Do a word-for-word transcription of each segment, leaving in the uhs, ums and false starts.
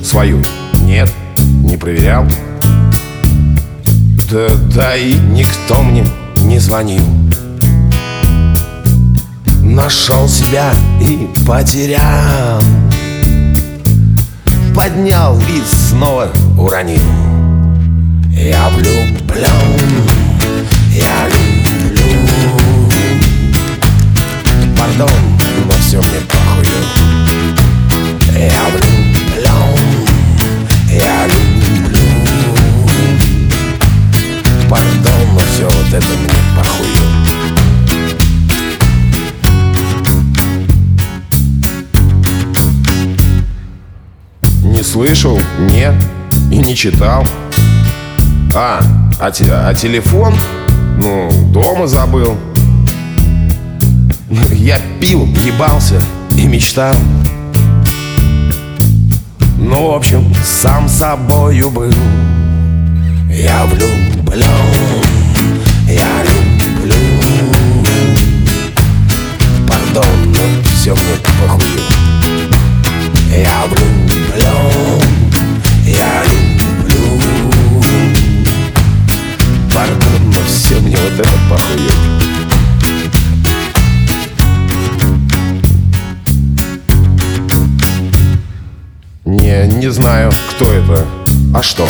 свою? Нет, не проверял. Да, да и никто мне не звонил. Нашел себя и потерял. Поднял и снова уронил. Я влюблен, я люблю. Пардон, но все мне похую. Я влюблен, я люблю. Пардон, но все вот это мне похую. Не слышал, нет, и не читал. А, а, те, а телефон? Ну, дома забыл. Я пил, ебался и мечтал. Ну, в общем, сам собою был. Я влюблен, я люблю. Пардон, но все мне похую. Я влюблен, я люблю. Пардон, но все мне вот это похую. Не, не знаю, кто это. А что?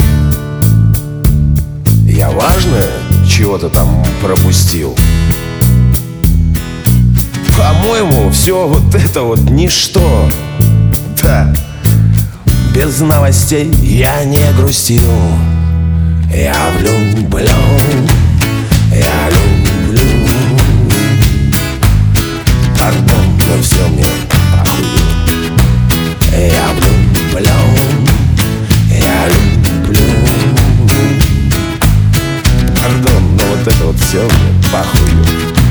Я важное чего-то там пропустил? По-моему, все вот это вот ничто. Да, без новостей я не грустил. Я влюблен, я люблю. Пардон, но все мне похую. Я влюблен, я люблю. Пардон, но вот это вот все мне похую.